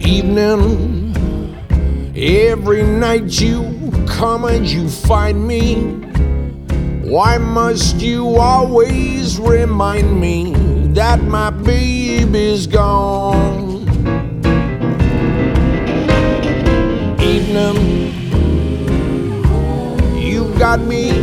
Evening, every night you come and you find me. Why must you always remind me that my baby's gone? Evening, you got me